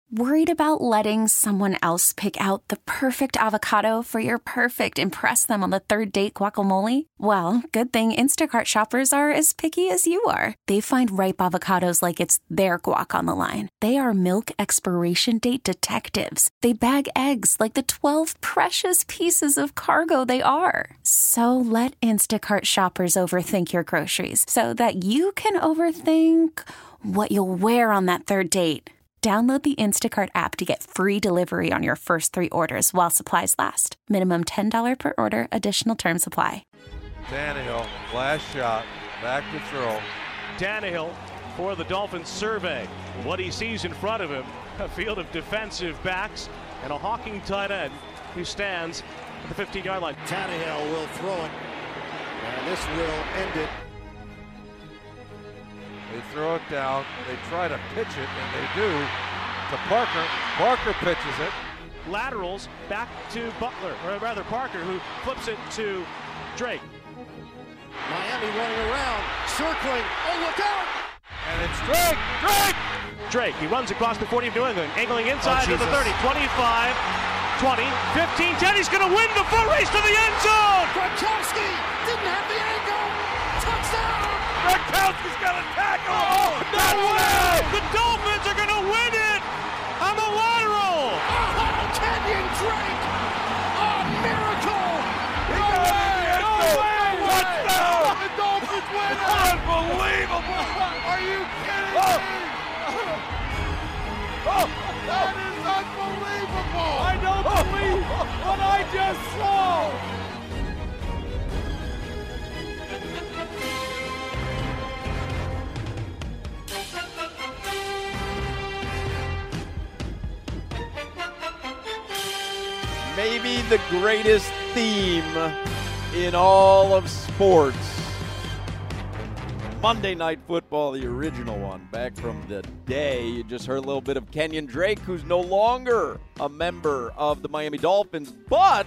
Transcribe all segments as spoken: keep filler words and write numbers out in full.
Worried about letting someone else pick out the perfect avocado for your perfect impress them on the third date guacamole? Well, good thing Instacart shoppers are as picky as you are. They find ripe avocados like it's their guac on the line. They are milk expiration date detectives. They bag eggs like the twelve precious pieces of cargo they are. So let Instacart shoppers overthink your groceries so that you can overthink what you'll wear on that third date. Download the Instacart app to get free delivery on your first three orders while supplies last. Minimum ten dollars per order. Additional terms apply. Tannehill, last shot, back to throw. Tannehill for the Dolphins survey. What he sees in front of him, a field of defensive backs and a hawking tight end who stands at the fifteen-yard line. Tannehill will throw it, and this will end it. They throw it down. They try to pitch it, and they do to Parker. Parker pitches it. Laterals back to Butler, or rather Parker, who flips it to Drake. Miami running around, circling. Oh, look out! And it's Drake. Drake! Drake, he runs across the forty of New England, angling inside oh, to the thirty, twenty-five, twenty, fifteen, ten. He's going to win the full race to the end zone! Gronkowski didn't have the angle. Touchdown! Gronkowski's got a tackle! Oh, no way! The Dolphins are going to win it on the lateral! Oh, Kenyon Drake! A miracle! No way! No way! Touchdown! The Dolphins win it! Unbelievable! Are you kidding oh. me? Oh. That is unbelievable! I don't believe what I just saw! Maybe the greatest theme in all of sports. Monday Night Football, the original one, back from the day. You just heard a little bit of Kenyon Drake, who's no longer a member of the Miami Dolphins, but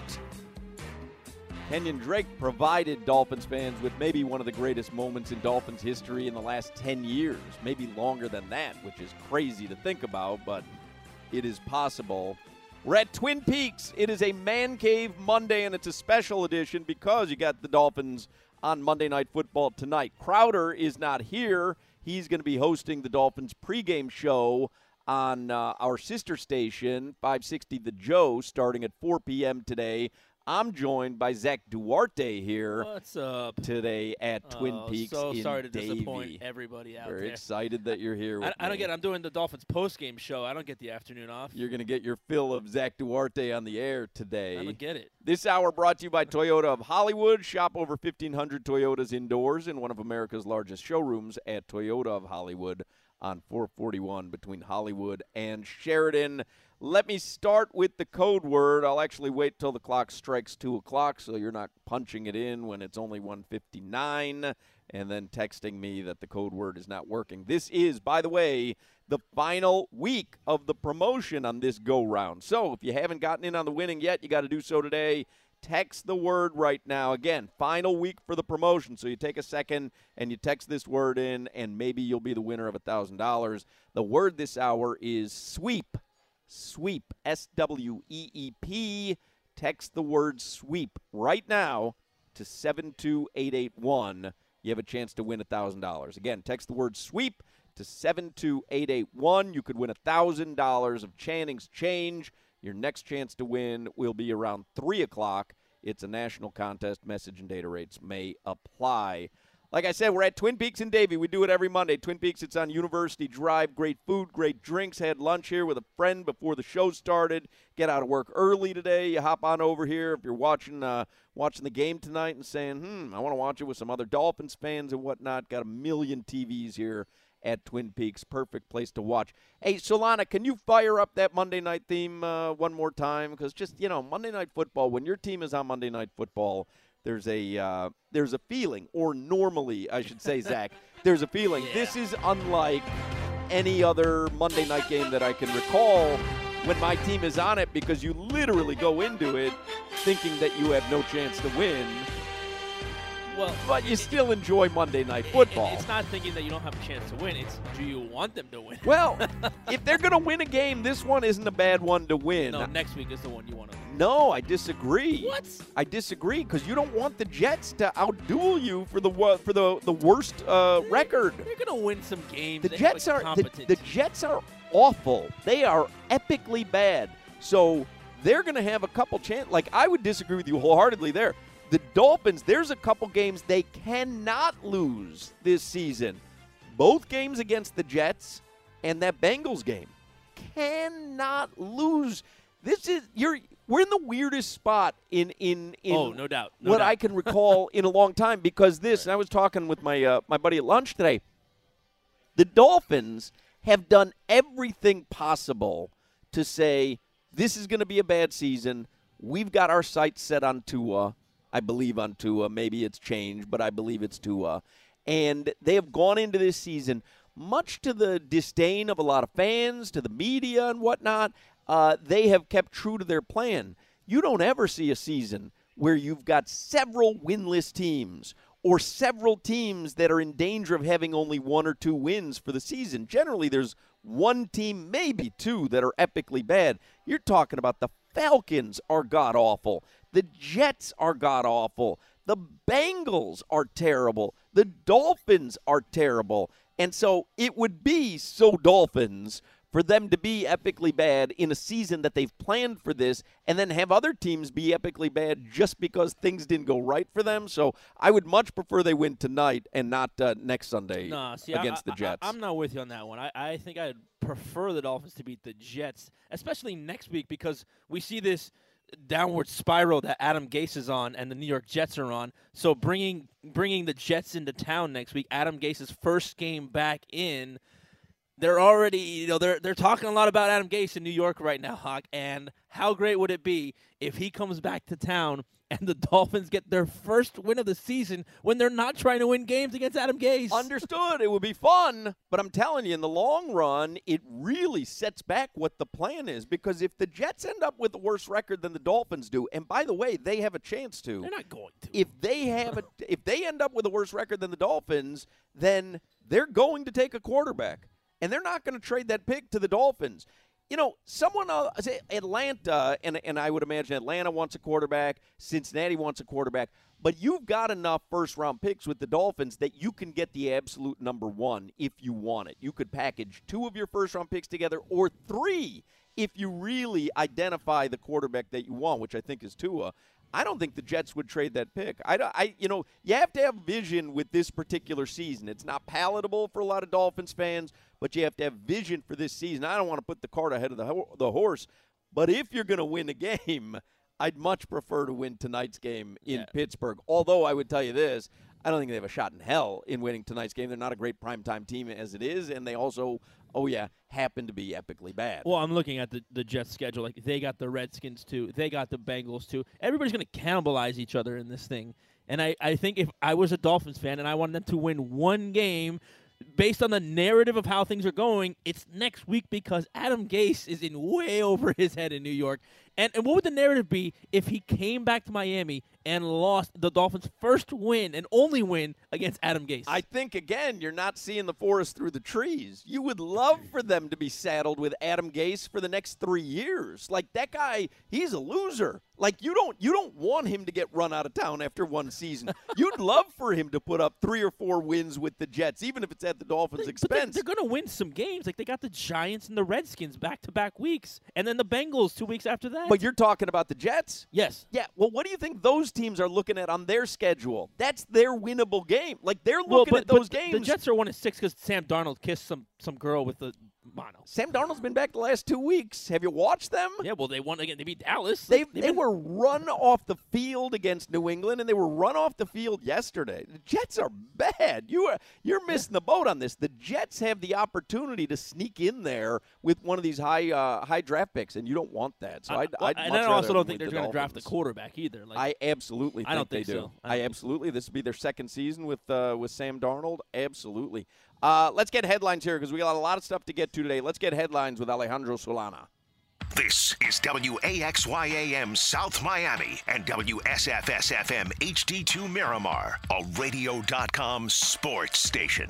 Kenyon Drake provided Dolphins fans with maybe one of the greatest moments in Dolphins history in the last ten years, maybe longer than that, which is crazy to think about, but it is possible. We're at Twin Peaks. It is a Man Cave Monday, and it's a special edition because you got the Dolphins on Monday Night Football tonight. Crowder is not here. He's going to be hosting the Dolphins pregame show on uh, our sister station, five sixty The Joe, starting at four p.m. today. I'm joined by Zach Duarte here. What's up? Today at Twin oh, Peaks so in sorry to Davie. disappoint everybody out We're there. excited that you're here with I, I don't me. get I'm doing the Dolphins post-game show. I don't get the afternoon off. You're going to get your fill of Zach Duarte on the air today. I don't get it. This hour brought to you by Toyota of Hollywood. Shop over fifteen hundred Toyotas indoors in one of America's largest showrooms at Toyota of Hollywood on four forty-one between Hollywood and Sheridan. Let me start with the code word. I'll actually wait till the clock strikes two o'clock so you're not punching it in when it's only one fifty-nine and then texting me that the code word is not working. This is, by the way, the final week of the promotion on this go-round. So if you haven't gotten in on the winning yet, you got to do so today. Text the word right now. Again, final week for the promotion. So you take a second and you text this word in, and maybe you'll be the winner of one thousand dollars. The word this hour is sweep. Sweep, S W E E P. Text the word sweep right now to seven two eight eight one. You have a chance to win one thousand dollars. Again, text the word sweep to seven two eight eight one. You could win one thousand dollars of Channing's Change. Your next chance to win will be around three o'clock. It's a national contest. Message and data rates may apply. Like I said, we're at Twin Peaks in Davie. We do it every Monday. Twin Peaks, it's on University Drive. Great food, great drinks. Had lunch here with a friend before the show started. Get out of work early today. You hop on over here if you're watching uh, watching the game tonight and saying, hmm, I want to watch it with some other Dolphins fans and whatnot. Got a million T Vs here at Twin Peaks. Perfect place to watch. Hey, Solana, can you fire up that Monday night theme uh, one more time? Because just, you know, Monday Night Football, when your team is on Monday Night Football, There's a uh, there's a feeling, or normally, I should say, Zach, there's a feeling. Yeah. This is unlike any other Monday night game that I can recall when my team is on it, because you literally go into it thinking that you have no chance to win. Well, but you it- still enjoy Monday Night it- Football. It's not thinking that you don't have a chance to win. It's do you want them to win? Well, if they're going to win a game, this one isn't a bad one to win. No, next week is the one you want to win. No, I disagree. What? I disagree because you don't want the Jets to outduel you for the wo- for the the worst uh, record. They're going to win some games. The They Jets have a are the, competent the team. Jets are awful. They are epically bad. So they're going to have a couple chance. Like I would disagree with you wholeheartedly there. The Dolphins, there's a couple games they cannot lose this season. Both games against the Jets and that Bengals game cannot lose. This is you're we're in the weirdest spot in in in Oh, no doubt. No what doubt. I can recall in a long time because this. And I was talking with my uh, my buddy at lunch today. The Dolphins have done everything possible to say this is going to be a bad season. We've got our sights set on Tua. I believe on Tua. Maybe it's changed, but I believe it's Tua. And they have gone into this season, much to the disdain of a lot of fans, to the media and whatnot, uh, they have kept true to their plan. You don't ever see a season where you've got several winless teams or several teams that are in danger of having only one or two wins for the season. Generally, there's one team, maybe two, that are epically bad. You're talking about the Falcons are god-awful. The Jets are god-awful. The Bengals are terrible. The Dolphins are terrible. And so it would be so Dolphins for them to be epically bad in a season that they've planned for this and then have other teams be epically bad just because things didn't go right for them. So I would much prefer they win tonight and not uh, next Sunday No, see, against I, the Jets. I, I'm not with you on that one. I, I think I'd prefer the Dolphins to beat the Jets, especially next week because we see this downward spiral that Adam Gase is on and the New York Jets are on. So bringing bringing the Jets into town next week, Adam Gase's first game back in, they're already, you know, they're they're talking a lot about Adam Gase in New York right now, Hawk. And how great would it be if he comes back to town and the Dolphins get their first win of the season when they're not trying to win games against Adam Gase? Understood. It would be fun, but I'm telling you, in the long run, it really sets back what the plan is because if the Jets end up with a worse record than the Dolphins do, and by the way, they have a chance to. They're not going to. If they have a, if they end up with a worse record than the Dolphins, then they're going to take a quarterback, and they're not going to trade that pick to the Dolphins. You know, someone, uh, say Atlanta, and, and I would imagine Atlanta wants a quarterback, Cincinnati wants a quarterback, but you've got enough first-round picks with the Dolphins that you can get the absolute number one if you want it. You could package two of your first-round picks together or three if you really identify the quarterback that you want, which I think is Tua. I don't think the Jets would trade that pick. I, I, you know, you have to have vision with this particular season. It's not palatable for a lot of Dolphins fans, but you have to have vision for this season. I don't want to put the cart ahead of the, ho- the horse, but if you're going to win a game, I'd much prefer to win tonight's game in Yeah. Pittsburgh. Although I would tell you this, I don't think they have a shot in hell in winning tonight's game. They're not a great primetime team as it is, and they also, oh yeah, happen to be epically bad. Well, I'm looking at the, the Jets schedule. Like they got the Redskins too. They got the Bengals too. Everybody's going to cannibalize each other in this thing. And I, I think if I was a Dolphins fan and I wanted them to win one game based on the narrative of how things are going, it's next week because Adam Gase is in way over his head in New York. And, and what would the narrative be if he came back to Miami and lost the Dolphins' first win and only win against Adam Gase? I think, again, you're not seeing the forest through the trees. You would love for them to be saddled with Adam Gase for the next three years. Like, that guy, he's a loser. Like, you don't you don't want him to get run out of town after one season. You'd love for him to put up three or four wins with the Jets, even if it's at the Dolphins' But they're, expense. they're going to win some games. Like, they got the Giants and the Redskins back-to-back weeks, and then the Bengals two weeks after that. But you're talking about the Jets? Yes. Yeah, well, what do you think those teams are looking at on their schedule? That's their winnable game. Like, they're looking Well, but, at those but games. The Jets are one and six because Sam Darnold kissed some, some girl with the mono. Sam Darnold's been back the last two weeks. Have you watched them? Yeah, well, they won again. They beat Dallas. They They've they been- were run off the field against New England, and they were run off the field yesterday. The Jets are bad. You are you're missing the boat on this. The Jets have the opportunity to sneak in there with one of these high uh, high draft picks, and you don't want that. So I, I'd, well, I'd and much I also rather don't think with they're the going to draft the Dolphins. quarterback either. Like, I absolutely think, I don't they think do. so. I I, don't think so. absolutely. This will be their second season with uh, with Sam Darnold. Absolutely. Uh, let's get headlines here because we got a lot of stuff to get to today. Let's get headlines with Alejandro Solana. This is W A X Y A M South Miami and W S F S F M H D two Miramar, a radio dot com sports station.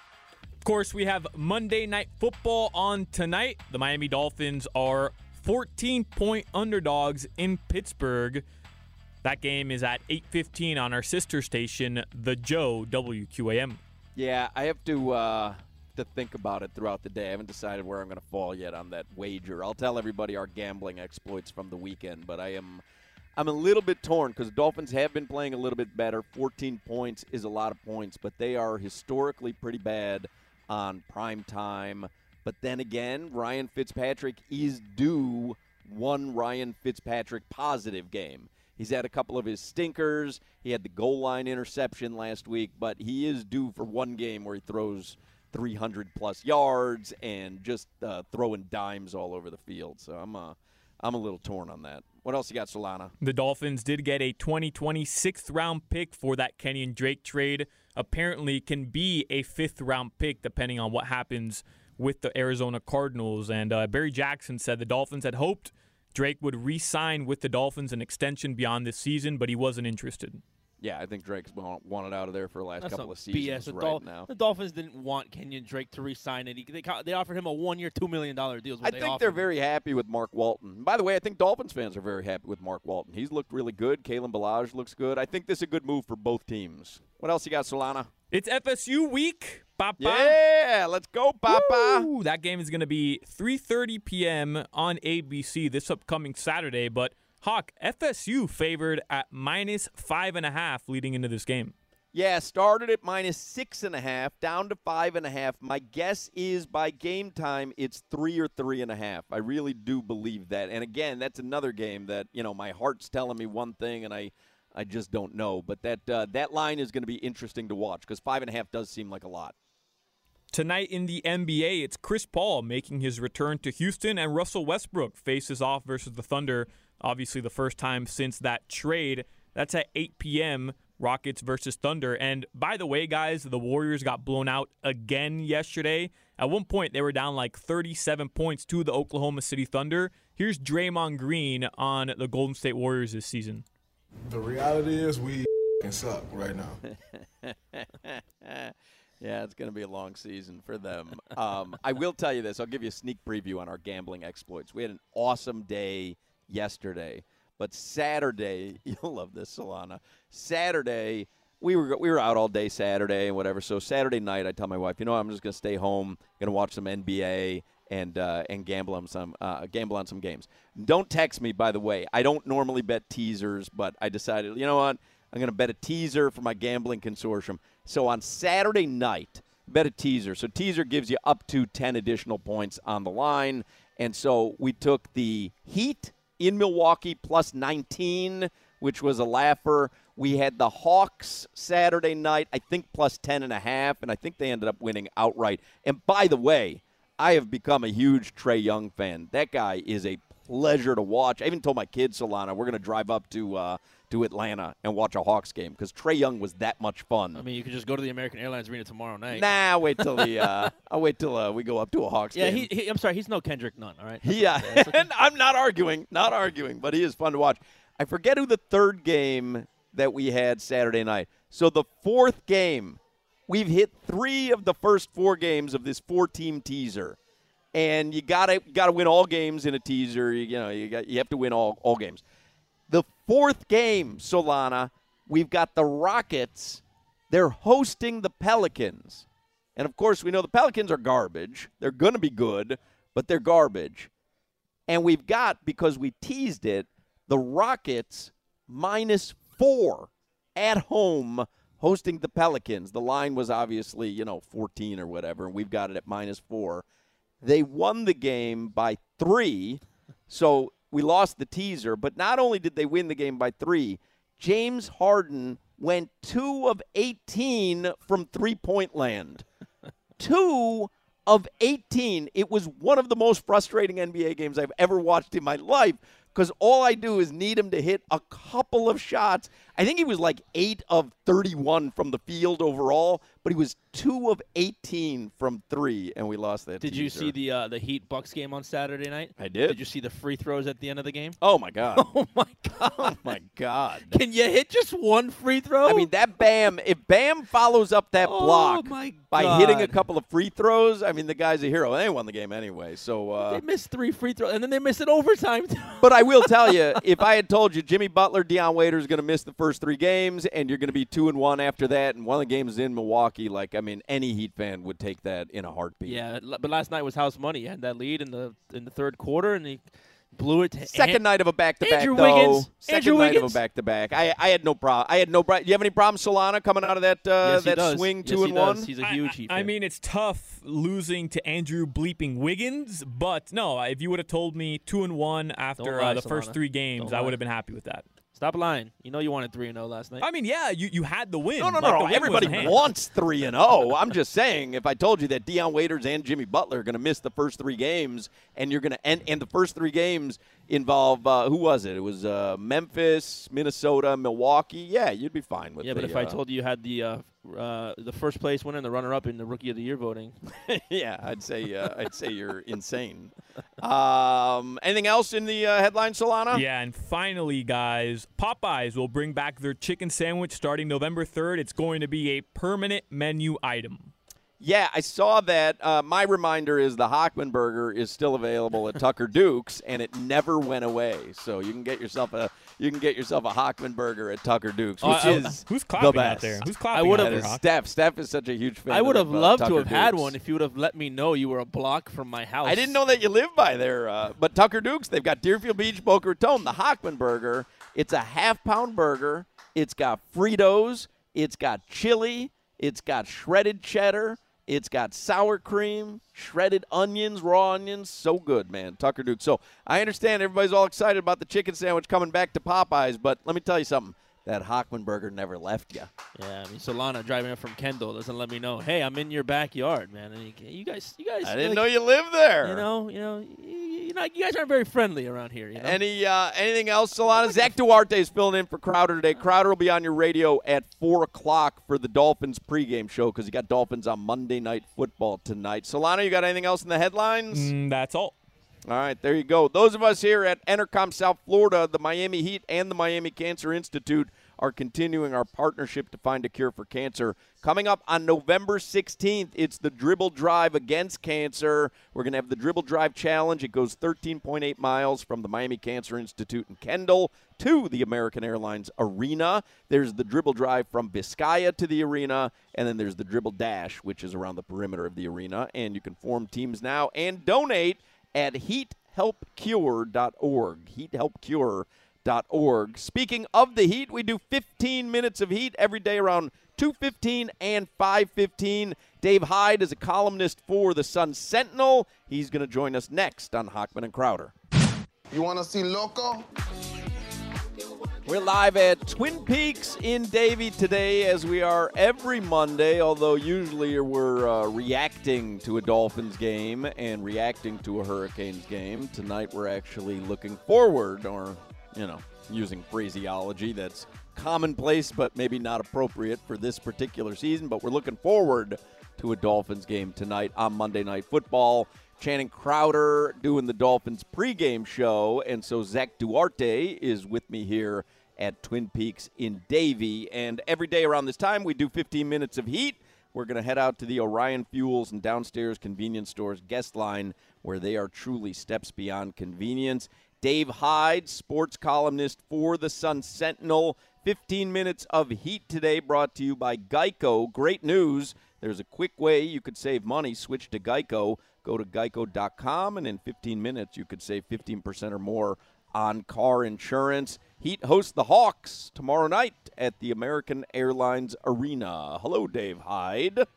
Of course, we have Monday Night Football on tonight. The Miami Dolphins are fourteen-point underdogs in Pittsburgh. That game is at eight fifteen on our sister station, The Joe, W Q A M. Yeah, I have to uh, to think about it throughout the day. I haven't decided where I'm going to fall yet on that wager. I'll tell everybody our gambling exploits from the weekend, but I am I'm a little bit torn because the Dolphins have been playing a little bit better. fourteen points is a lot of points, but they are historically pretty bad on prime time. But then again, Ryan Fitzpatrick is due one Ryan Fitzpatrick positive game. He's had a couple of his stinkers. He had the goal line interception last week, but he is due for one game where he throws three hundred plus yards and just uh, throwing dimes all over the field. So I'm uh, I'm a little torn on that. What else you got, Solana? The Dolphins did get a twenty twenty sixth-round pick for that Kenyon Drake trade. Apparently can be a fifth-round pick depending on what happens with the Arizona Cardinals. And uh, Barry Jackson said the Dolphins had hoped Drake would re-sign with the Dolphins an extension beyond this season, but he wasn't interested. Yeah, I think Drake's wanted out of there for the last That's couple some of seasons B S. The right Dol- now. The Dolphins didn't want Kenyon Drake to re-sign it. He, they, they offered him a one-year, two million dollars deal. I they think offered. they're very happy with Mark Walton. By the way, I think Dolphins fans are very happy with Mark Walton. He's looked really good. Kalen Ballage looks good. I think this is a good move for both teams. What else you got, Solana? It's F S U week, Papa. Yeah, let's go, Papa. Woo! That game is going to be three thirty p.m. on A B C this upcoming Saturday, but Hawk, F S U favored at minus five and a half leading into this game. Yeah, started at minus six and a half, down to five and a half. My guess is by game time, it's three or three and a half. I really do believe that. And again, that's another game that, you know, my heart's telling me one thing and I, I just don't know. But that uh, that line is going to be interesting to watch because five and a half does seem like a lot. Tonight in the N B A, it's Chris Paul making his return to Houston, and Russell Westbrook faces off versus the Thunder. Obviously, the first time since that trade. That's at eight p.m., Rockets versus Thunder. And by the way, guys, the Warriors got blown out again yesterday. At one point, they were down like thirty-seven points to the Oklahoma City Thunder. Here's Draymond Green on the Golden State Warriors this season. The reality is we f***ing suck right now. Yeah, it's going to be a long season for them. Um, I will tell you this. I'll give you a sneak preview on our gambling exploits. We had an awesome day yesterday, but Saturday, you'll love this, Solana. Saturday, we were we were out all day Saturday and whatever. So Saturday night, I tell my wife, you know, what, I'm just going to stay home, going to watch some N B A and uh, and gamble on some uh, gamble on some games. Don't text me, by the way. I don't normally bet teasers, but I decided, you know what? I'm going to bet a teaser for my gambling consortium. So on Saturday night, bet a teaser. So teaser gives you up to ten additional points on the line. And so we took the Heat in Milwaukee plus nineteen, which was a laugher. We had the Hawks Saturday night, I think plus ten and a half, and I think they ended up winning outright. And by the way, I have become a huge Trae Young fan. That guy is a pleasure to watch. I even told my kids, Solana, we're going to drive up to uh, to Atlanta and watch a Hawks game because Trae Young was that much fun. I mean, you could just go to the American Airlines Arena tomorrow night. Nah, wait till the uh, I'll wait till uh, we go up to a Hawks yeah, game. Yeah, he, he, I'm sorry, he's no Kendrick Nunn, all right? Yeah, and I'm not arguing, not arguing, but he is fun to watch. I forget who the third game that we had Saturday night. So the fourth game, we've hit three of the first four games of this four-team teaser. And you gotta gotta win all games in a teaser. You, you know, you got you have to win all, all games. The fourth game, Solana, we've got the Rockets. They're hosting the Pelicans. And, of course, we know the Pelicans are garbage. They're going to be good, but they're garbage. And we've got, because we teased it, the Rockets minus four at home hosting the Pelicans. The line was obviously, you know, fourteen or whatever, and we've got it at minus four. They won the game by three, so we lost the teaser. But not only did they win the game by three, James Harden went two of eighteen from three-point land. two of eighteen. It was one of the most frustrating N B A games I've ever watched in my life because all I do is need him to hit a couple of shots. I think he was like eight of thirty-one from the field overall, but he was two of eighteen from three, and we lost that Did teaser. you see the uh, the Heat Bucks game on Saturday night? I did. Did you see the free throws at the end of the game? Oh, my God. Oh, my God. Oh, my God. Can you hit just one free throw? I mean, that Bam, if Bam follows up that Oh, block my by God. hitting a couple of free throws, I mean, the guy's a hero. They won the game anyway. So, uh, They missed three free throws, and then they missed it overtime. But I will tell you, if I had told you Jimmy Butler, Deion Waiters is going to miss the first three games, and you're going to be two and one after that, and one of the games is in Milwaukee, like, I mean, any Heat fan would take that in a heartbeat. Yeah, but last night was house money. He had that lead in the in the third quarter, and he blew it to Second An- night of a back-to-back, Andrew though. Wiggins. Second Andrew night Wiggins. of a back-to-back. I, I had no problem. I had no problem. Do you have any problem, Solana, coming out of that uh, Yes, he that does. swing Yes, two he and does. one? He's a huge Heat I, I fan. mean, it's tough losing to Andrew bleeping Wiggins, but no, if you would have told me two and one after Don't lie, uh, the first Solana. three games, Don't I lie. would have been happy with that. Stop lying. You know you wanted three and zero last night. I mean, yeah, you, you had the win. No, no, Like, no, the no. win was Everybody in hand. wants three and zero. I'm just saying, if I told you that Deion Waiters and Jimmy Butler are going to miss the first three games, and you're going to and, and the first three games involve uh, who was it? It was uh, Memphis, Minnesota, Milwaukee. Yeah, you'd be fine with. yeah, but the, if I uh, told you you had the uh, uh, the first place winner and the runner up in the Rookie of the Year voting, yeah, I'd say uh, I'd say you're insane. Um, anything else in the uh, headline, Solana? Yeah, and finally, guys, Popeyes will bring back their chicken sandwich starting November third. It's going to be a permanent menu item. Yeah, I saw that. Uh, my reminder is the Hockman Burger is still available at Tucker Duke's, and it never went away. So you can get yourself a you can get yourself a Hockman Burger at Tucker Duke's, Oh, which I- is Who's the clapping best. out there? Who's I clapping would've- out That there, is Hawk? Steph. Steph is such a huge fan. I would have of, uh, loved to Tucker have had Duke's. one if you would have let me know you were a block from my house. I didn't know that you lived by there. Uh, but Tucker Duke's, they've got Deerfield Beach, Boca Raton, the Hockman Burger. It's a half-pound burger. It's got Fritos. It's got chili. It's got shredded cheddar. It's got sour cream, shredded onions, raw onions. So good, man. Tucker Duke. So I understand everybody's all excited about the chicken sandwich coming back to Popeyes, but let me tell you something. That Hockman Burger never left you. Yeah, I mean Solana driving up from Kendall doesn't let me know. Hey, I'm in your backyard, man. And you, you guys, you guys. I didn't like, know you lived there. You know, you know, you, you, know, you guys aren't very friendly around here. You know. Any uh, anything else, Solana? Zach Duarte is filling in for Crowder today. Crowder will be on your radio at four o'clock for the Dolphins pregame show because you got Dolphins on Monday Night Football tonight. Solana, you got anything else in the headlines? Mm, that's all. All right, there you go. Those of us here at Entercom South Florida, the Miami Heat, and the Miami Cancer Institute are continuing our partnership to find a cure for cancer. Coming up on November sixteenth, it's the Dribble Drive Against Cancer. We're going to have the Dribble Drive Challenge. It goes thirteen point eight miles from the Miami Cancer Institute in Kendall to the American Airlines Arena. There's the Dribble Drive from Vizcaya to the arena, and then there's the Dribble Dash, which is around the perimeter of the arena. And you can form teams now and donate at heat help cure dot org. heat help cure dot org. Speaking of the Heat, we do fifteen minutes of Heat every day around two fifteen and five fifteen. Dave Hyde is a columnist for the Sun Sentinel. He's going to join us next on Hockman and Crowder. You want to see Loco? We're live at Twin Peaks in Davie today, as we are every Monday, although usually we're uh, reacting to a Dolphins game and reacting to a Hurricanes game. Tonight we're actually looking forward, or, you know, using phraseology that's commonplace but maybe not appropriate for this particular season, but we're looking forward to a Dolphins game tonight on Monday Night Football. Channing Crowder doing the Dolphins pregame show, and so Zach Duarte is with me here at Twin Peaks in Davie. And every day around this time, we do fifteen minutes of Heat. We're going to head out to the Orion Fuels and Downstairs Convenience Stores guest line, where they are truly steps beyond convenience. Dave Hyde, sports columnist for the Sun Sentinel. fifteen minutes of Heat today brought to you by Geico. Great news. There's a quick way you could save money. Switch to Geico. Go to geico dot com, and in fifteen minutes, you could save fifteen percent or more on car insurance. Heat hosts the Hawks tomorrow night at the American Airlines Arena. Hello, Dave Hyde.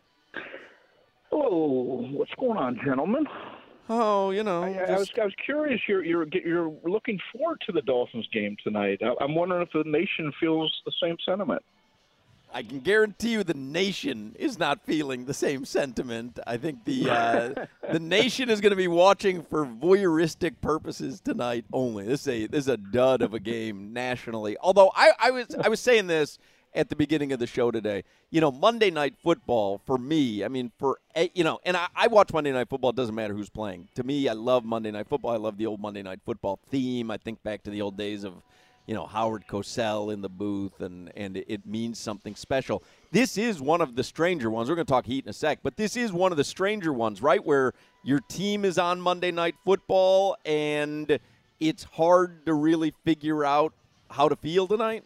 Hello. What's going on, gentlemen? Oh, you know. I, I, just- was, I was curious. You're, you're you're looking forward to the Dolphins game tonight. I, I'm wondering if the nation feels the same sentiment. I can guarantee you the nation is not feeling the same sentiment. I think the uh, the nation is going to be watching for voyeuristic purposes tonight only. This is a this is a dud of a game nationally. Although I, I was I was saying this at the beginning of the show today. You know, Monday Night Football for me. I mean, for you know, and I, I watch Monday Night Football. It doesn't matter who's playing. To me, I love Monday Night Football. I love the old Monday Night Football theme. I think back to the old days of, you know, Howard Cosell in the booth, and, and it means something special. This is one of the stranger ones. We're going to talk Heat in a sec, but this is one of the stranger ones, right, where your team is on Monday Night Football, and it's hard to really figure out how to feel tonight?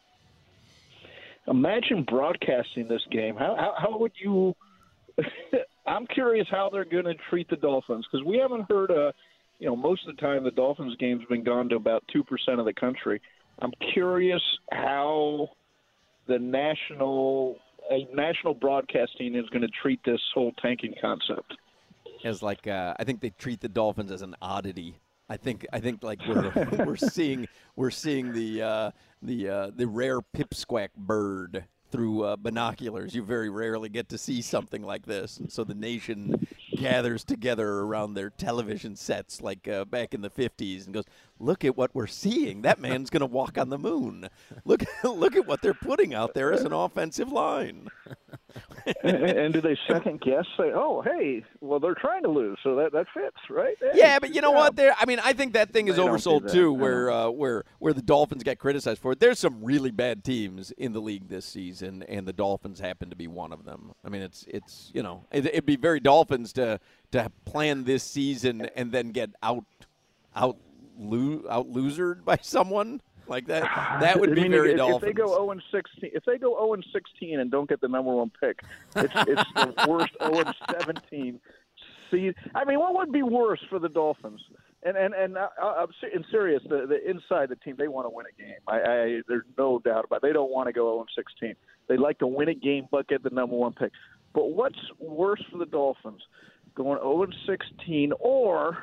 Imagine broadcasting this game. How, how, how would you – I'm curious how they're going to treat the Dolphins, because we haven't heard a – you know, most of the time the Dolphins game's been gone to about two percent of the country. I'm curious how the national uh, national broadcasting is going to treat this whole tanking concept. As like, uh, I think they treat the Dolphins as an oddity. I think, I think like we're we're seeing we're seeing the uh, the uh, the rare pipsqueak bird through uh, binoculars. You very rarely get to see something like this, and so the nation gathers together around their television sets like uh, back in the fifties and goes, look at what we're seeing. That man's going to walk on the moon. Look look at what they're putting out there as an offensive line. and, and do they second guess, say, oh, hey, well, they're trying to lose, so that, that fits, right? Hey, yeah, but you know job. what? There, I mean, I think that thing is They don't oversold do that. too, where uh, where where the Dolphins get criticized for it. There's some really bad teams in the league this season, and the Dolphins happen to be one of them. I mean, it's it's you know, it, it'd be very Dolphins to to plan this season and then get out out lo- out losered by someone. Like that, that would I be mean, very if, Dolphins. If they go zero and sixteen, if they go zero and sixteen and don't get the number one pick, it's, it's the worst zero and seventeen season. I mean, what would be worse for the Dolphins? And and and I, I'm in serious. The, the inside the team, they want to win a game. I, I there's no doubt about it. They don't want to go zero and sixteen. They like to win a game, but get the number one pick. But what's worse for the Dolphins, going zero and sixteen, or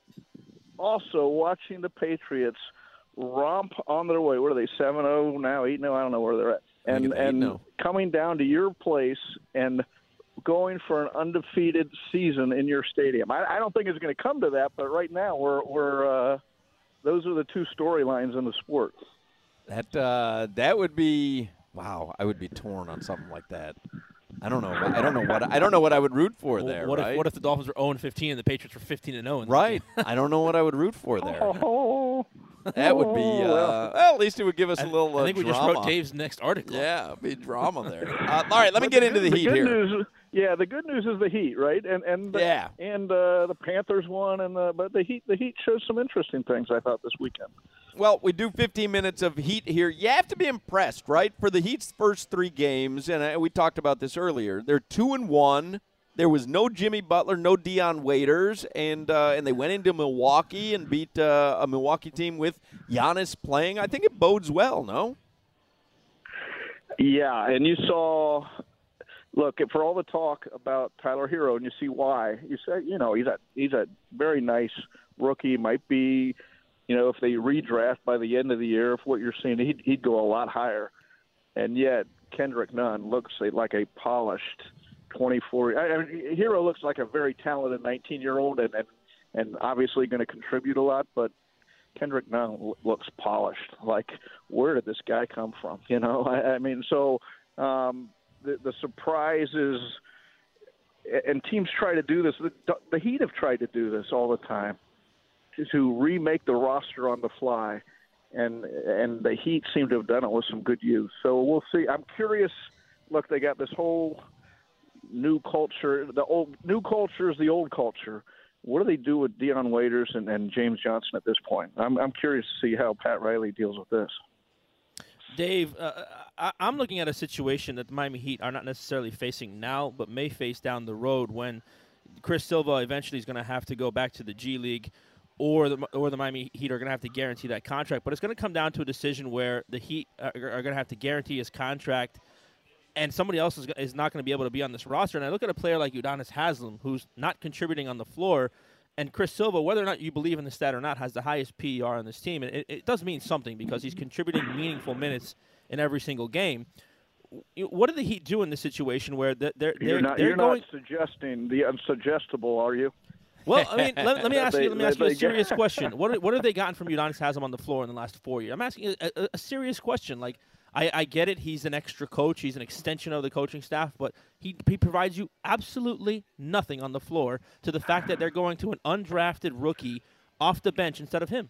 also watching the Patriots romp on their way? What are they, seven oh now, eight oh? I don't know where they're at. And and coming down to your place and going for an undefeated season in your stadium. I, I don't think it's going to come to that, but right now we're we're uh, those are the two storylines in the sport. That uh, that would be wow. I would be torn on something like that. I don't know. I don't know what I don't know what I would root for there. What right? if what if the Dolphins were zero and fifteen and the Patriots were fifteen and zero? Right. I don't know what I would root for there. Oh, that would be. Uh, well, well, at least it would give us I, a little. Uh, I think we drama. just wrote Dave's next article. Yeah, it'd be drama there. Uh, all right, let me But get the into good, the the Heat good here. News, yeah, the good news is the Heat, right? And and the, yeah, and uh, the Panthers won, and the, but the Heat the Heat showed some interesting things, I thought, this weekend. Well, we do fifteen minutes of Heat here. You have to be impressed, right? For the Heat's first three games, and I, we talked about this earlier. They're two and one. There was no Jimmy Butler, no Dion Waiters, and uh, and they went into Milwaukee and beat uh, a Milwaukee team with Giannis playing. I think it bodes well, no? Yeah, and you saw, look, for all the talk about Tyler Hero, and you see why. You say, you know, he's a he's a very nice rookie. Might be, you know, if they redraft by the end of the year, if what you're seeing, he'd he'd go a lot higher. And yet, Kendrick Nunn looks like a polished twenty-four. I mean, Hero looks like a very talented nineteen-year-old, and, and and obviously going to contribute a lot. But Kendrick Nunn looks polished. Like, where did this guy come from? You know, I, I mean, so um, the the surprise is, and teams try to do this. The, the Heat have tried to do this all the time, to, to remake the roster on the fly, and and the Heat seem to have done it with some good use. So we'll see. I'm curious. Look, they got this whole new culture. The old new culture is the old culture. What do they do with Dion Waiters and, and James Johnson at this point? I'm I'm curious to see how Pat Riley deals with this. Dave, uh, I, I'm looking at a situation that the Miami Heat are not necessarily facing now, but may face down the road when Chris Silva eventually is going to have to go back to the G League, or the or the Miami Heat are going to have to guarantee that contract. But it's going to come down to a decision where the Heat are, are going to have to guarantee his contract, and somebody else is, is not going to be able to be on this roster. And I look at a player like Udonis Haslem, who's not contributing on the floor, and Chris Silva, whether or not you believe in the stat or not, has the highest P E R on this team. And it, it does mean something because he's contributing meaningful minutes in every single game. what do the Heat do in this situation where they're they're, You're not, they're you're going? not suggesting the unsuggestible, are you? Well, I mean, let, let me ask They- you. Let me they- ask you a they- serious question. What what have they gotten from Udonis Haslem on the floor in the last four years? I'm asking a, a, a serious question. Like, I, I get it. He's an extra coach. He's an extension of the coaching staff, but he he provides you absolutely nothing on the floor. To the fact that they're going to an undrafted rookie off the bench instead of him.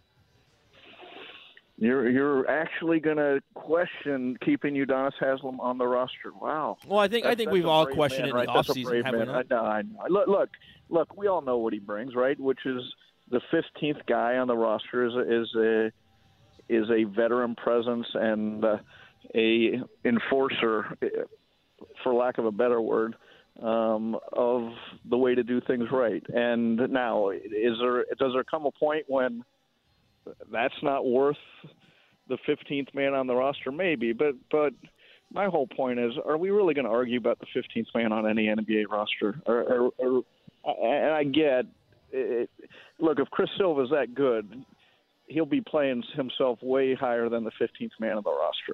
You're you're actually going to question keeping Udonis Haslem on the roster. Wow. Well, I think I That's- think that's we've a all brave questioned man, it right? in the That's a offseason, brave have we man. not? I know, I know. Look, look, look. We all know what he brings, right? Which is the fifteenth guy on the roster is a, is a is a veteran presence and uh, a enforcer, for lack of a better word, um, of the way to do things right. And now, is there does there come a point when that's not worth the fifteenth man on the roster? Maybe, but but my whole point is, are we really going to argue about the fifteenth man on any N B A roster? Or, or, or, and I get it. Look, if Chris Silva's that good, he'll be playing himself way higher than the fifteenth man on the roster.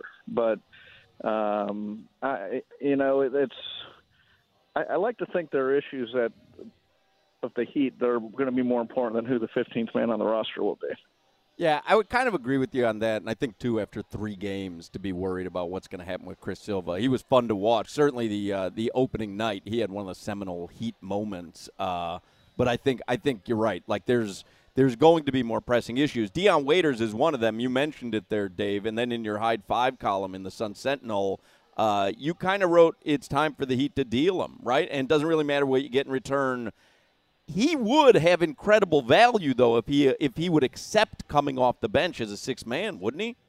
But um, I, you know, it, it's. I, I like to think there are issues that of the Heat that are going to be more important than who the fifteenth man on the roster will be. Yeah, I would kind of agree with you on that, and I think, too, after three games, to be worried about what's going to happen with Chris Silva. He was fun to watch. Certainly the uh, the opening night, he had one of the seminal Heat moments. Uh, but I think I think you're right. Like, there's there's going to be more pressing issues. Dion Waiters is one of them. You mentioned it there, Dave, and then in your Hide Five column in the Sun Sentinel, uh, you kind of wrote it's time for the Heat to deal him, right? And it doesn't really matter what you get in return. He would have incredible value, though, if he if he would accept coming off the bench as a sixth man, wouldn't he?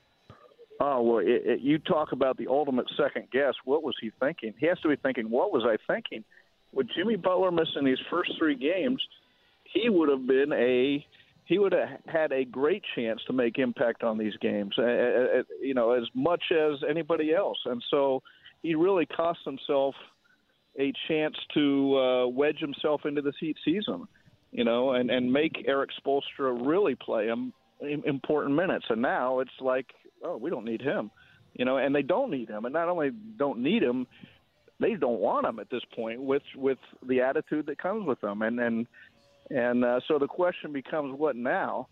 Oh, well, it, it, you talk about the ultimate second guess. What was he thinking? He has to be thinking, what was I thinking? With Jimmy Butler missing these first three games, he would have been a he would have had a great chance to make impact on these games, uh, uh, you know, as much as anybody else. And so he really cost himself a chance to uh, wedge himself into this Heat season, you know, and, and make Eric Spoelstra really play him important minutes. And now it's like, oh, we don't need him, you know, and they don't need him. And not only don't need him, they don't want him at this point with with the attitude that comes with them. And and and uh, so the question becomes, what now?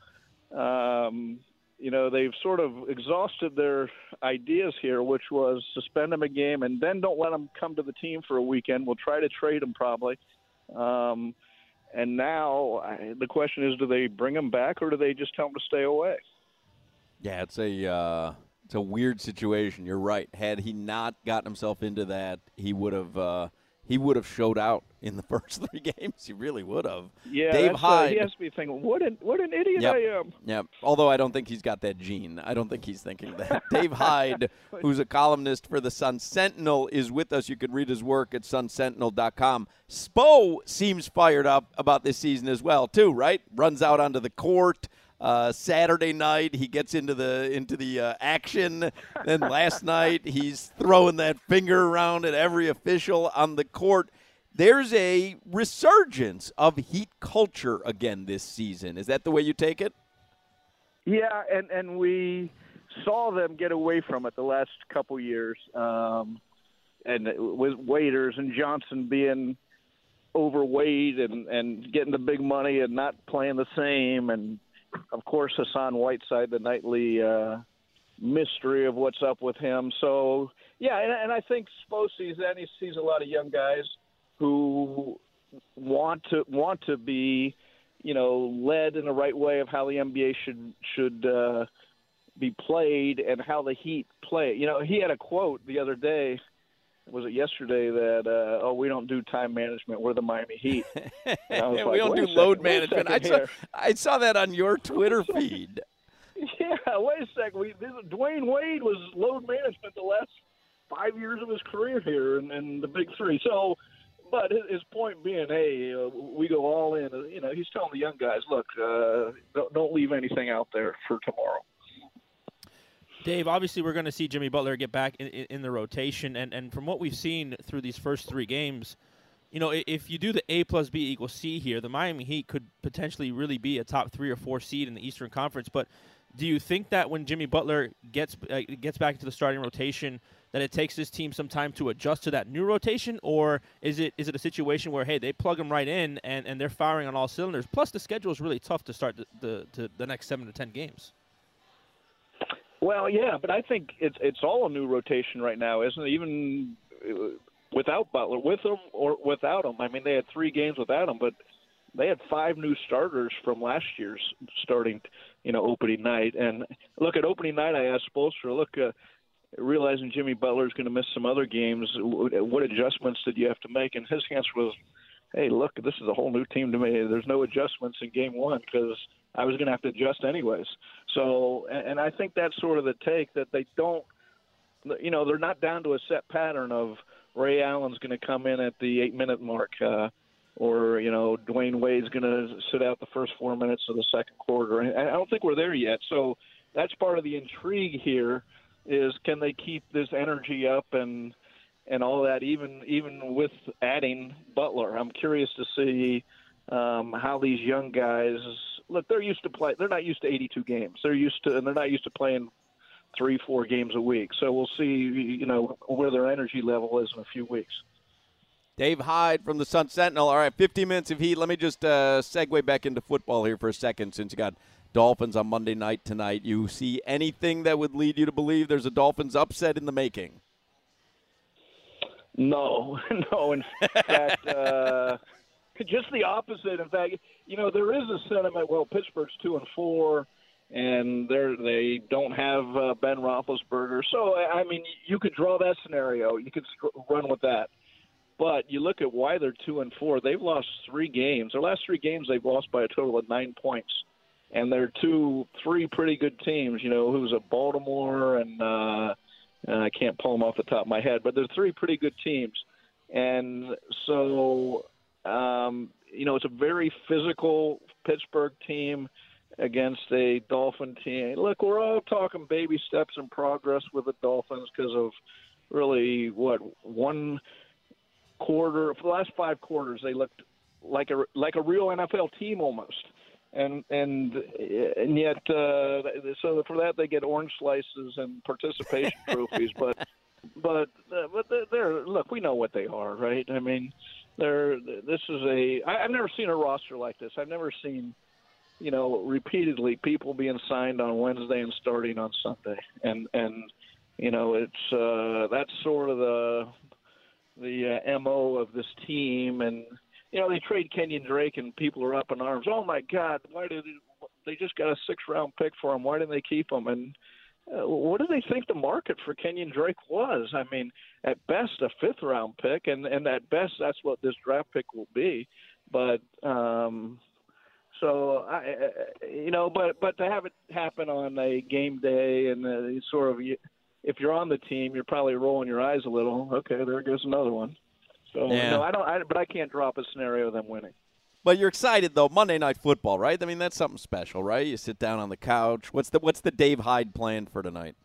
Um, you know, they've sort of exhausted their ideas here, which was suspend him a game and then don't let him come to the team for a weekend. We'll try to trade him probably. Um, and now I, the question is, do they bring him back or do they just tell him to stay away? Yeah, it's a uh, it's a weird situation. You're right. Had he not gotten himself into that, he would have uh, he would have showed out in the first three games. He really would have. Yeah, Dave that's, Hyde. uh, he has to be thinking, what an what an idiot Yep. I am. Yeah, although I don't think he's got that gene. I don't think he's thinking that. Dave Hyde, who's a columnist for the Sun Sentinel, is with us. You can read his work at sun sentinel dot com. Spo seems fired up about this season as well, too, right? Runs out onto the court. Uh, Saturday night, he gets into the into the uh, action. Then last night, he's throwing that finger around at every official on the court. There's a resurgence of Heat culture again this season. Is that the way you take it? Yeah, and, and we saw them get away from it the last couple years, um, and with Waiters and Johnson being overweight and, and getting the big money and not playing the same, and of course Hassan Whiteside, the nightly uh, mystery of what's up with him. So yeah, and, and I think Spo sees that. He sees a lot of young guys who want to want to be, you know, led in the right way of how the N B A should should uh, be played and how the Heat play. You know, he had a quote the other day, was it yesterday, that uh, oh, we don't do time management, we're the Miami Heat. And I was we like, don't wait do a second, load wait a management. I second saw, here. I saw that on your Twitter feed. Yeah, wait a second. We, this, Dwayne Wade was load management the last five years of his career here, and, and the big three. So, but his, his point being, hey, uh, we go all in. Uh, you know, he's telling the young guys, look, uh, don't, don't leave anything out there for tomorrow. Dave, obviously we're going to see Jimmy Butler get back in, in, in the rotation, and, and from what we've seen through these first three games, you know, if you do the A plus B equals C here, the Miami Heat could potentially really be a top three or four seed in the Eastern Conference. But do you think that when Jimmy Butler gets uh, gets back into the starting rotation, that it takes this team some time to adjust to that new rotation, or is it is it a situation where, hey, they plug them right in and, and they're firing on all cylinders? Plus, the schedule is really tough to start the, the, to the next seven to ten games. Well, yeah, but I think it's it's all a new rotation right now, isn't it? Even without Butler, with him or without him. I mean, they had three games without him, but they had five new starters from last year's starting, you know, opening night. And look, at opening night, I asked Spoelstra, look, uh, realizing Jimmy Butler is going to miss some other games, what adjustments did you have to make? And his answer was, hey, look, this is a whole new team to me. There's no adjustments in game one because I was going to have to adjust anyways. So, and I think that's sort of the take, that they don't, you know, they're not down to a set pattern of Ray Allen's going to come in at the eight-minute mark, uh, or, you know, Dwayne Wade's going to sit out the first four minutes of the second quarter. And I don't think we're there yet. So that's part of the intrigue here is, can they keep this energy up and and all that, even even with adding Butler? I'm curious to see um, how these young guys – look, they're used to play – they're not used to eighty-two games. They're used to – and they're not used to playing three, four games a week. So we'll see, you know, where their energy level is in a few weeks. Dave Hyde from the Sun Sentinel. All right, fifteen minutes of heat. Let me just uh, segue back into football here for a second, since you got Dolphins on Monday night tonight. You see anything that would lead you to believe there's a Dolphins upset in the making? No, no. In fact, uh, just the opposite. In fact, you know, there is a sentiment, well, Pittsburgh's two and four, and they're, they don't have uh, Ben Roethlisberger. So, I mean, you could draw that scenario. You could run with that. But you look at why they're two and four. They've lost three games. Their last three games, they've lost by a total of nine points, and they're two, three pretty good teams. You know, who's at Baltimore, and uh, I can't pull them off the top of my head, but they're three pretty good teams. And so, um, you know, it's a very physical Pittsburgh team against a Dolphin team. Look, we're all talking baby steps and progress with the Dolphins because of really what one. quarter for the last five quarters they looked like a like a real N F L team almost, and and and yet uh, so for that they get orange slices and participation trophies, but but uh, but they're look, we know what they are, right? I mean, they're this is a I, I've never seen a roster like this. I've never seen, you know, repeatedly people being signed on Wednesday and starting on Sunday, and and you know it's uh, that's sort of the the uh, M O of this team. And, you know, they trade Kenyon Drake and people are up in arms. Oh, my God, why did they just got a six-round pick for him? Why didn't they keep him? And uh, what do they think the market for Kenyon Drake was? I mean, at best a fifth-round pick, and, and at best that's what this draft pick will be. But um, so, I, you know, but, but to have it happen on a game day and uh, sort of – if you're on the team, you're probably rolling your eyes a little. Okay, there goes another one. So yeah. no, I don't. I, but I can't drop a scenario of them winning. But you're excited though. Monday Night Football, right? I mean, that's something special, right? You sit down on the couch. What's the What's the Dave Hyde plan for tonight?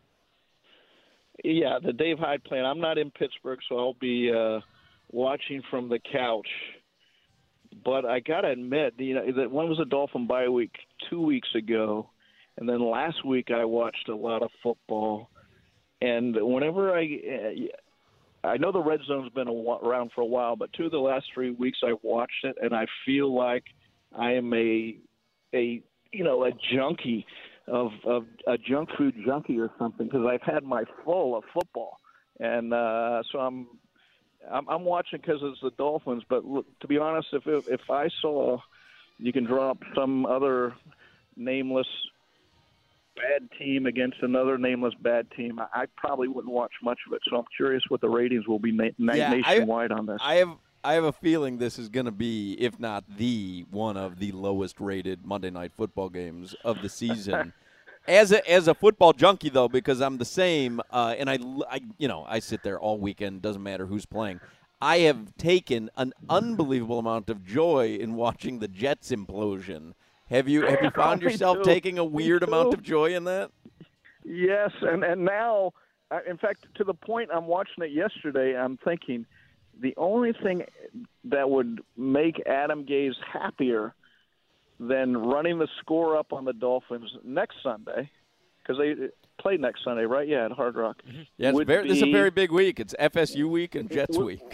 Yeah, the Dave Hyde plan. I'm not in Pittsburgh, so I'll be uh, watching from the couch. But I gotta admit, you know, that one was a Dolphin bye week two weeks ago, and then last week I watched a lot of football. And whenever I, I know the red zone's been around for a while, but two of the last three weeks I've watched it, and I feel like I am a, a you know, a junkie of, of a junk food junkie or something, because I've had my full of football, and uh, so I'm, I'm, I'm watching because it's the Dolphins. But look, to be honest, if if I saw, you can drop some other nameless bad team against another nameless bad team, I, I probably wouldn't watch much of it. So I'm curious what the ratings will be na- na- yeah, nationwide I, on this. I have I have a feeling this is going to be, if not the one of the lowest rated Monday Night Football games of the season. as a as a football junkie though, because I'm the same, uh, and I, I you know I sit there all weekend. Doesn't matter who's playing. I have taken an unbelievable amount of joy in watching the Jets implosion. Have you have you found yourself too. taking a weird amount of joy in that? Yes, and and now, in fact, to the point I'm watching it yesterday, I'm thinking the only thing that would make Adam Gase happier than running the score up on the Dolphins next Sunday, because they play next Sunday, right? Yeah, at Hard Rock. Mm-hmm. Yeah, it's very, be, this is a very big week. It's F S U week and Jets would, week.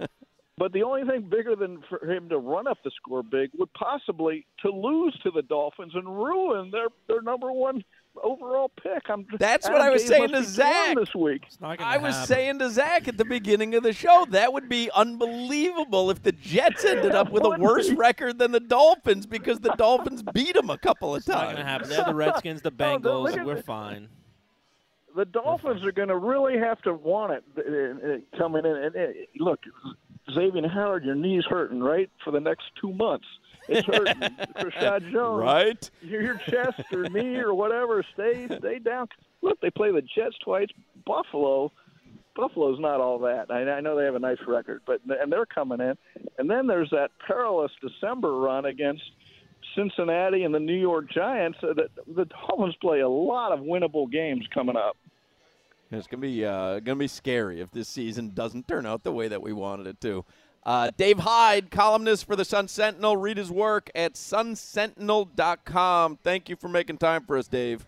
But the only thing bigger than for him to run up the score big would possibly to lose to the Dolphins and ruin their, their number one overall pick. I'm just, That's Adam what I was Gase saying must to be torn Zach this week. I was saying to Zach at the beginning of the show, that would be unbelievable if the Jets ended up with a worse record than the Dolphins because the Dolphins beat them a couple of It's not times. going to happen. They're the Redskins, the Oh, the- look Bengals. at We're the- fine. The Dolphins are going to really have to want it uh, uh, coming in. And uh, look, Xavier Howard, your knee's hurting, right, for the next two months. It's hurting. Rashad Jones, right? Your, your chest or knee or whatever, stay stay down. Look, they play the Jets twice. Buffalo, Buffalo's not all that. I, I know they have a nice record, but and they're coming in. And then there's that perilous December run against Cincinnati and the New York Giants. Uh, the, the Dolphins play a lot of winnable games coming up. It's gonna be uh, gonna be scary if this season doesn't turn out the way that we wanted it to. Uh, Dave Hyde, columnist for the Sun Sentinel. Read his work at sun sentinel dot com. Thank you for making time for us, Dave.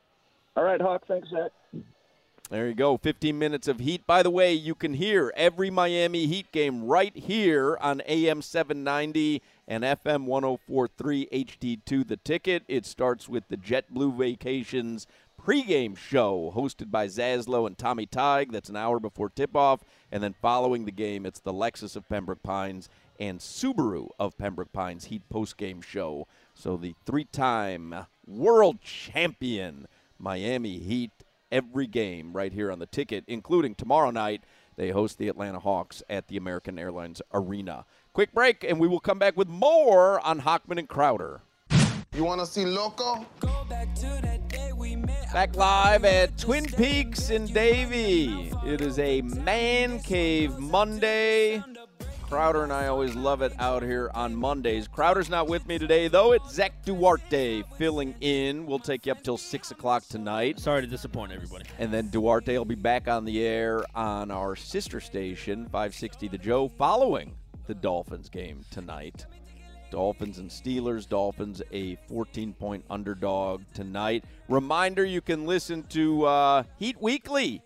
All right, Hawk. Thanks, Zach. There you go, fifteen minutes of heat. By the way, you can hear every Miami Heat game right here on A M seven ninety and F M ten forty-three H D two The Ticket. It starts with the JetBlue Vacations pregame show hosted by Zaslow and Tommy Tighe. That's an hour before tip-off. And then following the game, it's the Lexus of Pembroke Pines and Subaru of Pembroke Pines Heat postgame show. So the three-time world champion Miami Heat every game right here on The Ticket, including tomorrow night. They host the Atlanta Hawks at the American Airlines Arena. Quick break, and we will come back with more on Hochman and Crowder. You want to see Loco? Go back to that day we met. Back live at Twin Peaks in Davie. It is a Man Cave Monday. Crowder and I always love it out here on Mondays. Crowder's not with me today, though. It's Zach Duarte filling in. We'll take you up till six o'clock tonight. Sorry to disappoint everybody. And then Duarte will be back on the air on our sister station, five sixty The Joe, following the Dolphins game tonight. Dolphins and Steelers. Dolphins a fourteen-point underdog tonight. Reminder, you can listen to uh, Heat Weekly.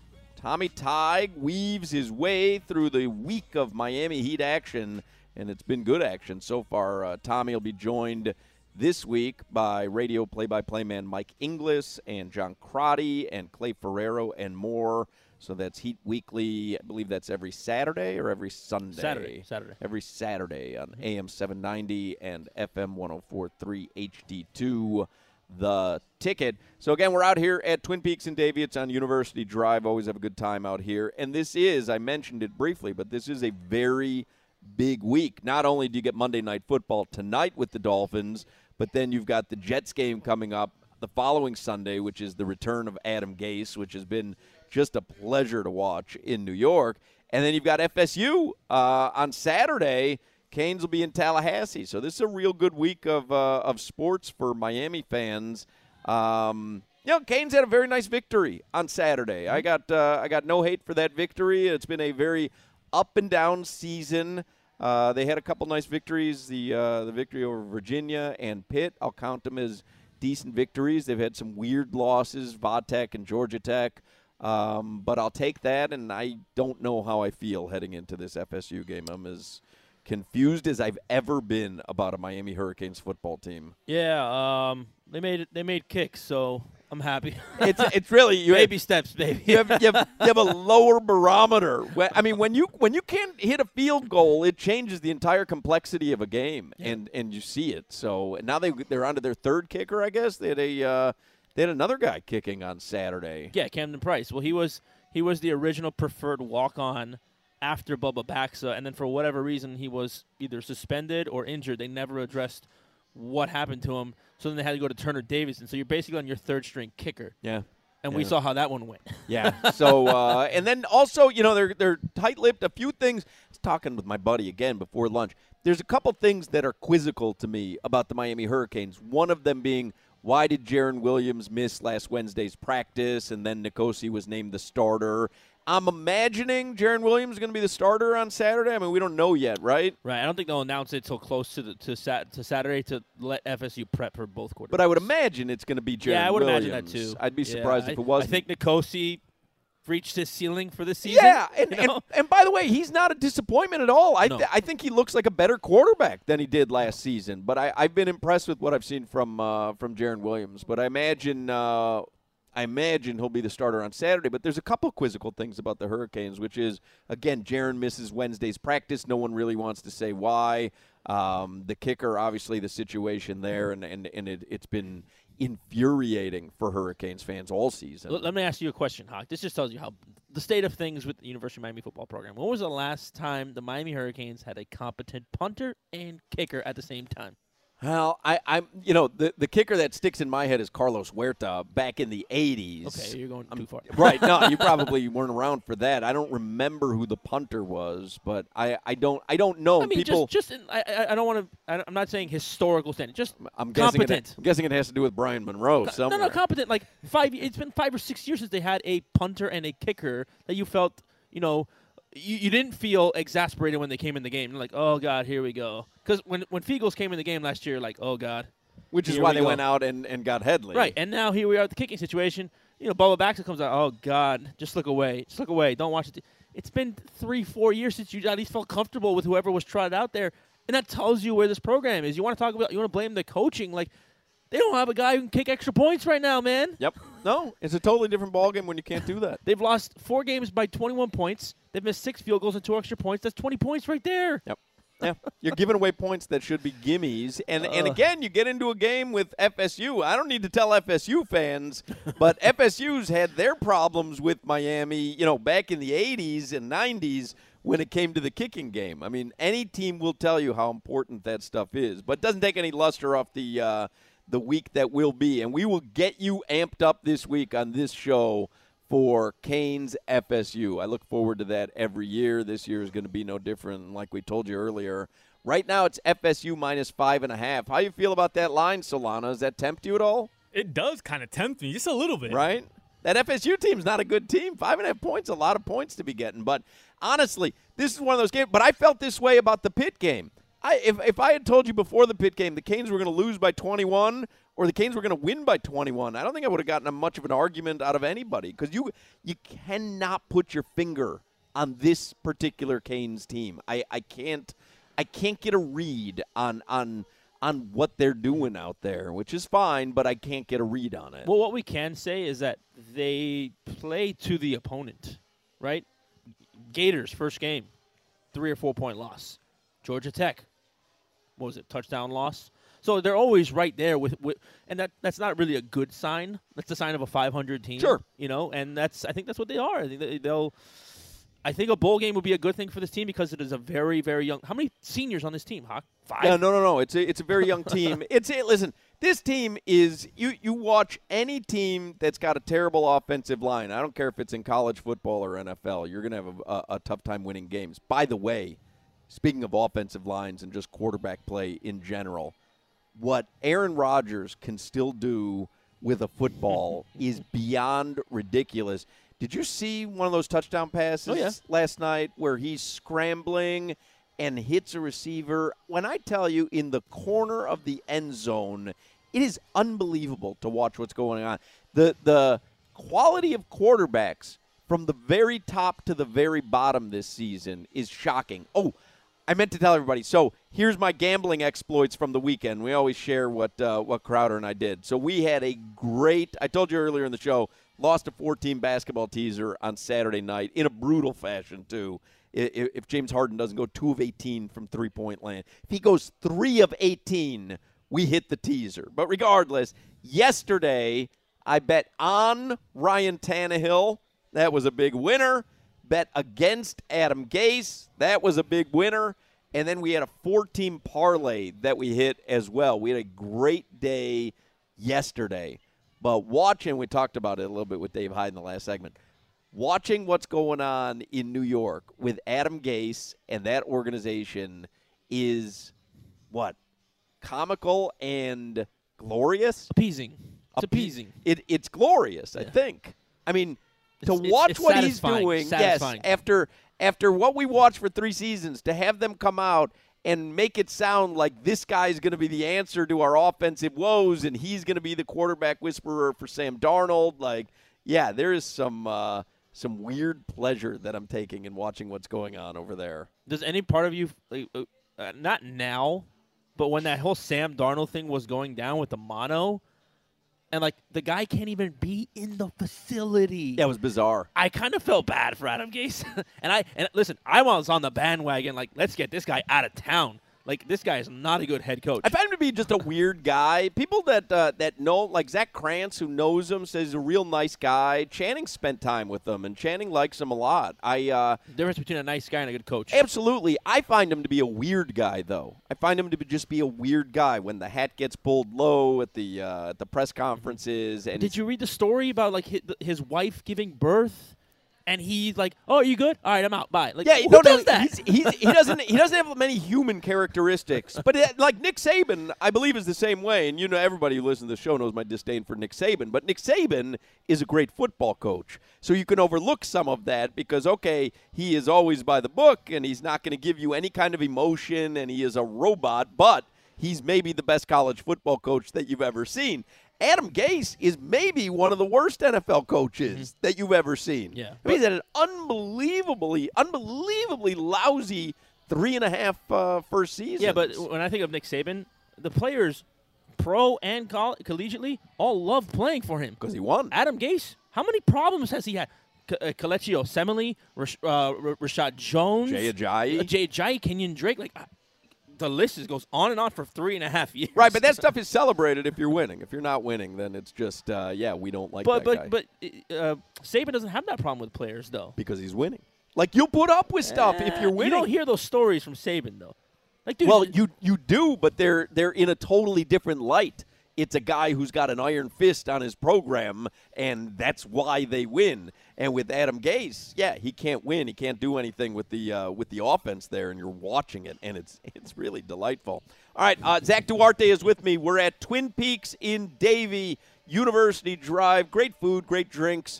Tommy Tighe weaves his way through the week of Miami Heat action, and it's been good action so far. Uh, Tommy will be joined this week by radio play-by-play man Mike Inglis and John Crotty and Clay Ferrero and more. So that's Heat Weekly. I believe that's every Saturday or every Sunday? Saturday. Saturday. Every Saturday on A M seven ninety and F M ten forty-three H D two, The Ticket. So, again, we're out here at Twin Peaks in Davie. It's on University Drive. Always have a good time out here. And this is, I mentioned it briefly, but this is a very big week. Not only do you get Monday Night Football tonight with the Dolphins, but then you've got the Jets game coming up the following Sunday, which is the return of Adam Gase, which has been just a pleasure to watch in New York. And then you've got F S U uh, on Saturday. Canes will be in Tallahassee. So this is a real good week of uh, of sports for Miami fans. Um, you know, Canes had a very nice victory on Saturday. I got uh, I got no hate for that victory. It's been a very up and down season. Uh, they had a couple nice victories. The uh, the victory over Virginia and Pitt, I'll count them as decent victories. They've had some weird losses, Vodtech and Georgia Tech. Um, but I'll take that, and I don't know how I feel heading into this F S U game. I'm as confused as I've ever been about a Miami Hurricanes football team. Yeah, um, they made it. They made kicks, so I'm happy. It's it's really you baby have, steps, baby. you, have, you, have, you have a lower barometer. I mean, when you when you can't hit a field goal, it changes the entire complexity of a game, yeah. and and you see it. So now they they're on to their third kicker. I guess they had a. Uh, They had another guy kicking on Saturday. Yeah, Camden Price. Well, he was he was the original preferred walk-on after Bubba Baxa, and then for whatever reason he was either suspended or injured. They never addressed what happened to him, so then they had to go to Turner Davidson. So you're basically on your third-string kicker. Yeah. And yeah. we saw how that one went. Yeah. So, uh, and then also, you know, they're they're tight-lipped. A few things. I was talking with my buddy again before lunch. There's a couple things that are quizzical to me about the Miami Hurricanes. One of them being, why did Jaron Williams miss last Wednesday's practice, and then Nkosi was named the starter? I'm imagining Jarren Williams is going to be the starter on Saturday. I mean, we don't know yet, right? Right. I don't think they'll announce it till close to the, to, sat, to Saturday to let F S U prep for both quarterbacks. But I would imagine it's going to be Jarren Yeah, I would Williams. imagine that too. I'd be Yeah, surprised I, if it wasn't. I think Nkosi reached his ceiling for this season. Yeah, and, you know? and, and by the way, he's not a disappointment at all. I No. th- I think he looks like a better quarterback than he did last season. But I, I've been impressed with what I've seen from uh, from Jarren Williams. But I imagine uh, I imagine he'll be the starter on Saturday. But there's a couple quizzical things about the Hurricanes, which is, again, Jarren misses Wednesday's practice. No one really wants to say why. Um, the kicker, obviously, the situation there, and, and, and it, it's been infuriating for Hurricanes fans all season. Let me ask you a question, Hawk. This just tells you how the state of things with the University of Miami football program. When was the last time the Miami Hurricanes had a competent punter and kicker at the same time? Well, I, I'm, you know, the, the kicker that sticks in my head is Carlos Huerta back in the eighties. Okay, you're going I'm, too far. Right. No, you probably weren't around for that. I don't remember who the punter was, but I, I don't I don't know. I mean, People, just, just in, I, I don't want to. I'm not saying historical standing. Just I'm guessing competent. It, I'm guessing it has to do with Brian Monroe. No, somewhere. no, competent. Like five. It's been five or six years since they had a punter and a kicker that you felt, you know, you, you didn't feel exasperated when they came in the game. You're like, oh God, here we go. Because when when Fiegels came in the game last year, like, oh God. Which is here why we they go. went out and, and got Headley. Right, and now here we are at the kicking situation. You know, Bubba Baxter comes out. Oh God, just look away. Just look away. Don't watch it. It's been three, four years since you at least felt comfortable with whoever was trotted out there, and that tells you where this program is. You want to talk about? You want to blame the coaching? Like, they don't have a guy who can kick extra points right now, man. Yep. No, it's a totally different ballgame when you can't do that. They've lost four games by twenty-one points. They've missed six field goals and two extra points. That's twenty points right there. Yep. Yeah, you're giving away points that should be gimmies. And, uh. and again, you get into a game with F S U. I don't need to tell F S U fans, but F S U's had their problems with Miami, you know, back in the eighties and nineties when it came to the kicking game. I mean, any team will tell you how important that stuff is, but it doesn't take any luster off the uh, the week that will be. And we will get you amped up this week on this show for Canes F S U. I look forward to that every year. This year is going to be no different, like we told you earlier. Right now it's F S U minus five and a half. How you feel about that line, Solana? Does that tempt you at all? It does kind of tempt me, just a little bit. Right? That F S U team's not a good team. Five and a half points, a lot of points to be getting. But honestly, this is one of those games. But I felt this way about the Pitt game. I, if, if I had told you before the Pitt game the Canes were going to lose by twenty-one or the Canes were going to win by twenty-one, I don't think I would have gotten a much of an argument out of anybody because you you cannot put your finger on this particular Canes team. I, I can't I can't get a read on on on what they're doing out there, which is fine, but I can't get a read on it. Well, what we can say is that they play to the opponent, right? Gators, first game, three or four point loss. Georgia Tech, what was it, touchdown loss? So they're always right there with, with and that that's not really a good sign. That's a sign of a five hundred team. Sure. You know, and that's I think that's what they are. I think they, they'll I think a bowl game would be a good thing for this team because it is a very, very young. How many seniors on this team, Hawk? Five? Yeah, no, no, no. It's a, it's a very young team. It's a, listen, this team is you you watch any team that's got a terrible offensive line. I don't care if it's in college football or N F L. You're going to have a, a, a tough time winning games. By the way, speaking of offensive lines and just quarterback play in general, what Aaron Rodgers can still do with a football is beyond ridiculous. Did you see one of those touchdown passes oh, yeah. last night where he's scrambling and hits a receiver? When I tell you in the corner of the end zone, it is unbelievable to watch what's going on. The the quality of quarterbacks from the very top to the very bottom this season is shocking. Oh, I meant to tell everybody. So here's my gambling exploits from the weekend. We always share what uh, what Crowder and I did. So we had a great, I told you earlier in the show, lost a four-team basketball teaser on Saturday night in a brutal fashion, too. If, if James Harden doesn't go two of eighteen from three-point land. If he goes three of eighteen, we hit the teaser. But regardless, yesterday I bet on Ryan Tannehill. That was a big winner. Bet against Adam Gase. That was a big winner. And then we had a four-team parlay that we hit as well. We had a great day yesterday. But watching, we talked about it a little bit with Dave Hyde in the last segment, watching what's going on in New York with Adam Gase and that organization is, what, comical and glorious? Appeasing. It's Appe- appeasing. It, it's glorious, Yeah. I think. I mean, To It's- watch it's what he's satisfying, doing, satisfying. yes, after after what we watched for three seasons, to have them come out and make it sound like this guy's going to be the answer to our offensive woes and he's going to be the quarterback whisperer for Sam Darnold, like, yeah, there is some uh, some weird pleasure that I'm taking in watching what's going on over there. Does any part of you, like, uh, not now, but when that whole Sam Darnold thing was going down with the mono, and, like, the guy can't even be in the facility. That was bizarre. I kind of felt bad for Adam Gase. and I and listen, I was on the bandwagon, like, let's get this guy out of town. Like, this guy is not a good head coach. I find him to be just a weird guy. People that uh, that know, like Zach Krantz, who knows him, says he's a real nice guy. Channing spent time with him, and Channing likes him a lot. I uh, difference between a nice guy and a good coach. Absolutely. I find him to be a weird guy, though. I find him to be just be a weird guy when the hat gets pulled low at the uh, at the press conferences. And did you read the story about, like, his, his wife giving birth? And he's like, "Oh, are you good? All right, I'm out. Bye." Like, yeah, who no, does no, that? He's, he's, he doesn't. He doesn't have many human characteristics. But it, like Nick Saban, I believe is the same way. And you know, everybody who listens to the show knows my disdain for Nick Saban. But Nick Saban is a great football coach, so you can overlook some of that because okay, he is always by the book, and he's not going to give you any kind of emotion, and he is a robot. But he's maybe the best college football coach that you've ever seen. Adam Gase is maybe one of the worst N F L coaches mm-hmm. that you've ever seen. Yeah. I mean, he's had an unbelievably, unbelievably lousy three and a half uh, first seasons. Yeah, but when I think of Nick Saban, the players, pro and coll- collegiately, all love playing for him. Because he won. Adam Gase, how many problems has he had? K- uh, Kelechi Osemele, Rash- uh, R- Rashad Jones, Jay Ajayi, uh, Jay Ajayi, Kenyon Drake, like. Uh, The list is, goes on and on for three and a half years. Right, but that stuff is celebrated if you're winning. If you're not winning, then it's just, uh, yeah, we don't like but, that but, guy. But uh, Saban doesn't have that problem with players, though. Because he's winning. Like, you'll put up with stuff uh, if you're winning. You don't hear those stories from Saban, though. Like, dude, well, you you do, but they're they're in a totally different light. It's a guy who's got an iron fist on his program, and that's why they win. And with Adam Gase, yeah, he can't win. He can't do anything with the uh, with the offense there, and you're watching it, and it's it's really delightful. All right, uh, Zach Duarte is with me. We're at Twin Peaks in Davie, University Drive. Great food, great drinks.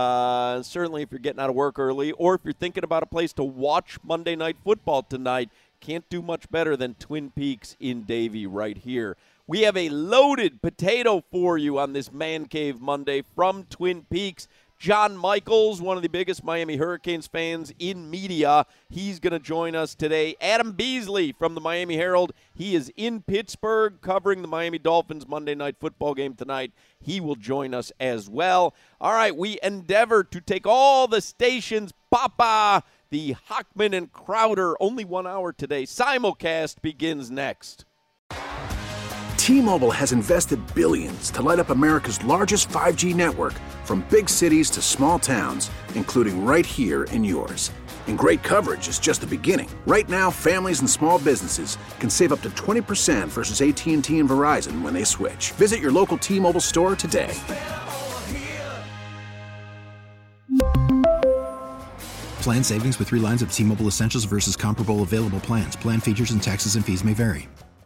Uh, certainly if you're getting out of work early or if you're thinking about a place to watch Monday Night Football tonight, can't do much better than Twin Peaks in Davie right here. We have a loaded potato for you on this Man Cave Monday from Twin Peaks. John Michaels, one of the biggest Miami Hurricanes fans in media, he's going to join us today. Adam Beasley from the Miami Herald, he is in Pittsburgh covering the Miami Dolphins Monday Night Football game tonight. He will join us as well. All right, we endeavor to take all the stations. Papa, the Hockman and Crowder, only one hour today. Simulcast begins next. T-Mobile has invested billions to light up America's largest five G network, from big cities to small towns, including right here in yours. And great coverage is just the beginning. Right now, families and small businesses can save up to twenty percent versus A T and T and Verizon when they switch. Visit your local T-Mobile store today. Plan savings with three lines of T-Mobile Essentials versus comparable available plans. Plan features and taxes and fees may vary.